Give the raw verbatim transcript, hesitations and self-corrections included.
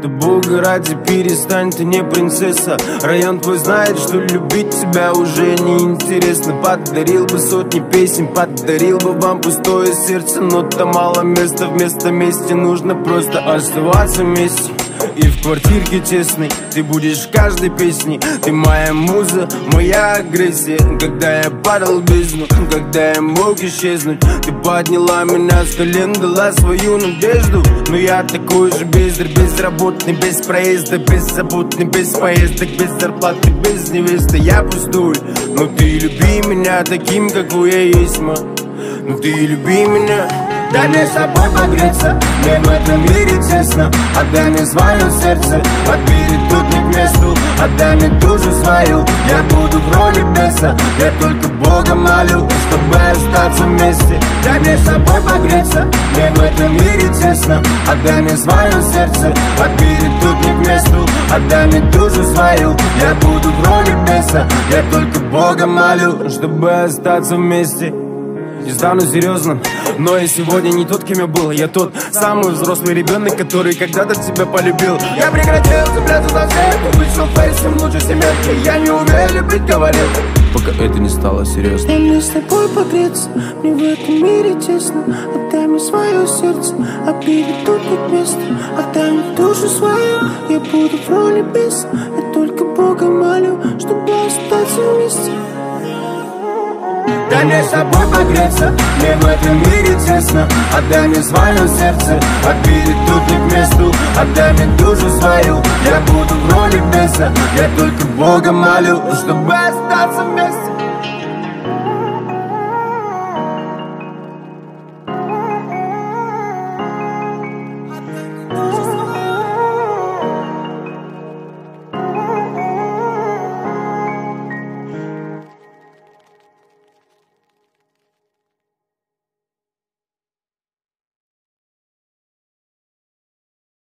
Да бога ради перестань, ты не принцесса. Район твой знает, что любить тебя уже не интересно. Подарил бы сотни песен, подарил бы вам пустое сердце, но там мало места, вместо мести нужно просто оставаться вместе. И в квартирке тесной ты будешь в каждой песне. Ты моя муза, моя агрессия. Когда я падал в бездну, когда я мог исчезнуть, ты подняла меня с колен, дала свою надежду. Но я такой же бездарь, безработный, без проезда, беззаботный, без поездок, без зарплаты, без невесты. Я пустой, но ты люби меня таким, какой я есть, ма. Ну ты люби меня. Дай мне с собой погреться, мне в этом мире тесно. Отдай мне свое сердце, подбери тут не к месту. Отдай мне душу свою, я буду в роли беса. Я только Бога молю, чтобы остаться вместе. Дай мне с собой погреться, мне в этом мире тесно. Отдай мне свое сердце, подбери тут не к месту. Отдай мне душу свою, я буду в роли беса. Я только Бога молю, чтобы остаться вместе. Не стану серьезным, но я сегодня не тот, кем я был. Я тот самый взрослый ребенок, который когда-то тебя полюбил. Я прекратил цепляться за всех, вышел фейсом лучше семерки. Я не умею любить, говорил, пока это не стало серьезно. Дай мне с тобой погреться, мне в этом мире тесно. Отдай мне свое сердце, а перед тут нет места. Отдай мне душу свою, я буду в роли беса. Я только Бога молю, чтобы остаться вместе. Дай мне с собой погреться, мне в этом мире тесно. Отдай мне свое сердце, подбери тут не к месту. Отдай мне душу свою, я буду в роли беса. Я только Бога молю, чтобы остаться вместе.